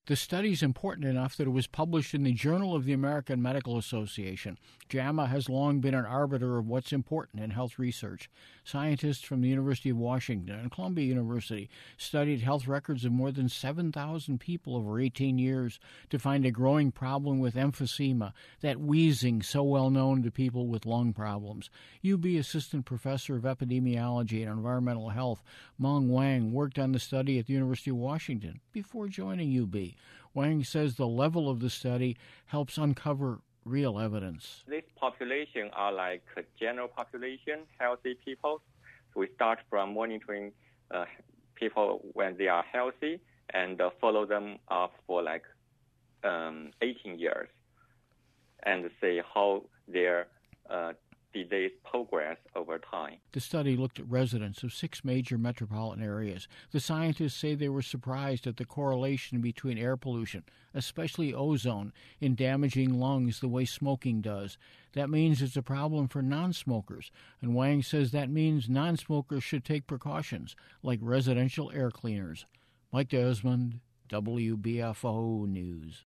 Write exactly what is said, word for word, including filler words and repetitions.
The study is important enough that it was published in the Journal of the American Medical Association. JAMA has long been an arbiter of what's important in health research. Scientists from the University of Washington and Columbia University studied health records of more than seven thousand people over eighteen years to find a growing problem with emphysema, that wheezing so well known to people with lung problems. U B Assistant Professor of Epidemiology and Environmental Health Meng Wang worked on the study at the University of Washington before joining U B. Wang says the level of the study helps uncover real evidence. This population are like a general population, healthy people. So we start from monitoring uh, people when they are healthy and uh, follow them up for like um, eighteen years and see how their uh, disease progress over time. The study looked at residents of six major metropolitan areas. The scientists say they were surprised at the correlation between air pollution, especially ozone, in damaging lungs the way smoking does. That means it's a problem for non-smokers, and Wang says that means non-smokers should take precautions, like residential air cleaners. Mike Desmond, W B F O News.